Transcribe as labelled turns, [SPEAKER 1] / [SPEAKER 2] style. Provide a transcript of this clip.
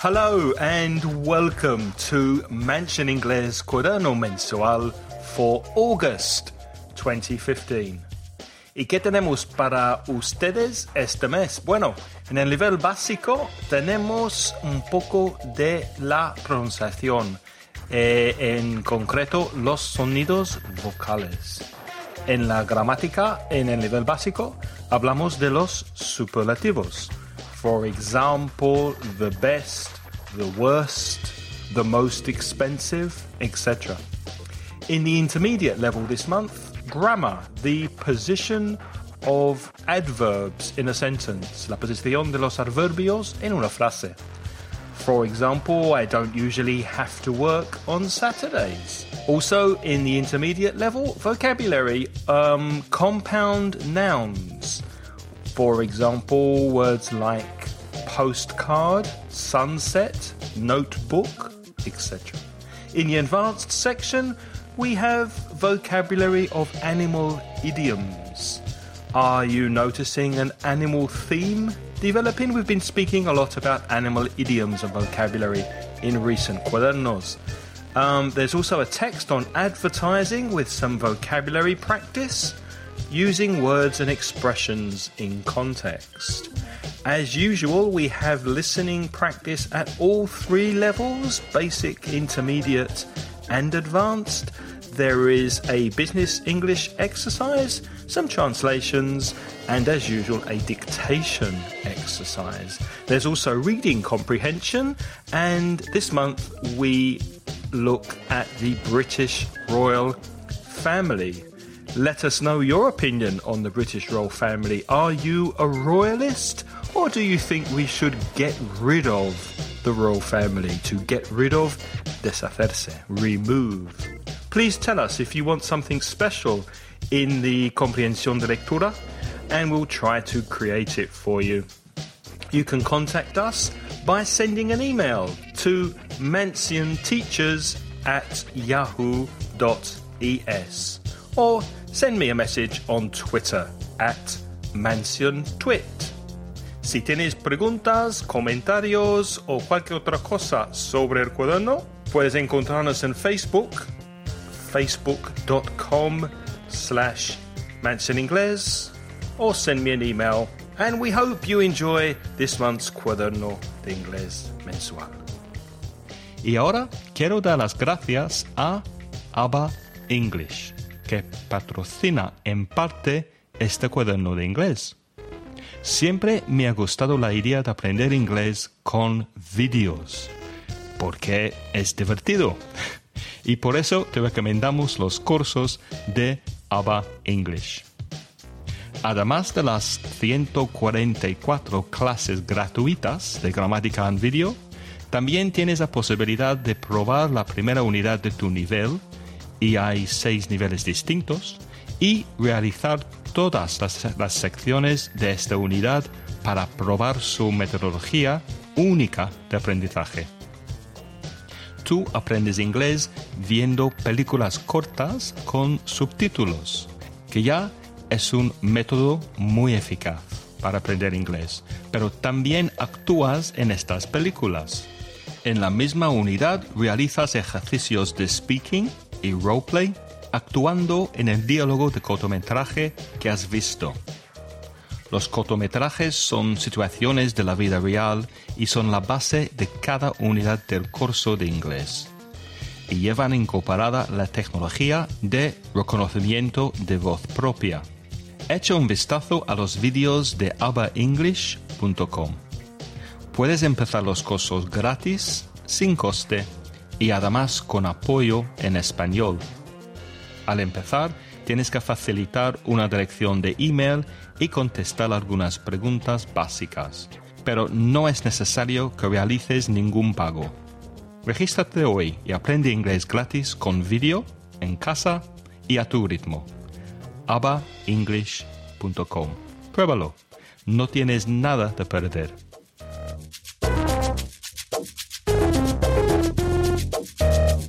[SPEAKER 1] Hello and welcome to Mansion Inglés Cuaderno Mensual for August 2015. ¿Y qué tenemos para ustedes este mes? Bueno, en el nivel básico tenemos un poco de la pronunciación, en concreto los sonidos vocales. En la gramática, en el nivel básico, hablamos de los superlativos. For example, the best, the worst, the most expensive, etc. In the intermediate level this month, grammar, the position of adverbs in a sentence, la posición de los adverbios en una frase. For example, I don't usually have to work on Saturdays. Also, in the intermediate level, vocabulary, compound nouns. For example, words like postcard, sunset, notebook, etc. In the advanced section, we have vocabulary of animal idioms. Are you noticing an animal theme developing? We've been speaking a lot about animal idioms and vocabulary in recent cuadernos. There's also a text on advertising with some vocabulary practice, using words and expressions in context. As usual, we have listening practice at all three levels, basic, intermediate, and advanced. There is a business English exercise, some translations, and as usual, a dictation exercise. There's also reading comprehension, and this month we look at the British royal family. Let us know your opinion on the British royal family. Are you a royalist, or do you think we should get rid of the royal family? To get rid of, deshacerse, remove. Please tell us if you want something special in the Comprehensión de Lectura, and we'll try to create it for you. You can contact us by sending an email to mansionteachers@yahoo.es, or send me a message on Twitter @mansiontwit. Si tienes preguntas, comentarios o cualquier otra cosa sobre el cuaderno, puedes encontrarnos en Facebook, facebook.com/mansioningles, or send me an email. And we hope you enjoy this month's cuaderno de inglés mensual. Y ahora quiero dar las gracias a ABBA English, que patrocina en parte este cuaderno de inglés. Siempre me ha gustado la idea de aprender inglés con vídeos, porque es divertido. Y por eso te recomendamos los cursos de ABBA English. Además de las 144 clases gratuitas de gramática en vídeo, también tienes la posibilidad de probar la primera unidad de tu nivel, y hay 6 niveles distintos, y realizar todas las secciones de esta unidad para probar su metodología única de aprendizaje. Tú aprendes inglés viendo películas cortas con subtítulos, que ya es un método muy eficaz para aprender inglés, pero también actúas en estas películas. En la misma unidad realizas ejercicios de speaking y roleplay, actuando en el diálogo de cortometraje que has visto. Los cortometrajes son situaciones de la vida real y son la base de cada unidad del curso de inglés. Y llevan incorporada la tecnología de reconocimiento de voz propia. Echa un vistazo a los vídeos de abbaenglish.com. Puedes empezar los cursos gratis, sin coste, y además con apoyo en español. Al empezar, tienes que facilitar una dirección de email y contestar algunas preguntas básicas, pero no es necesario que realices ningún pago. Regístrate hoy y aprende inglés gratis con vídeo, en casa y a tu ritmo. abbaenglish.com. Pruébalo. No tienes nada de perder.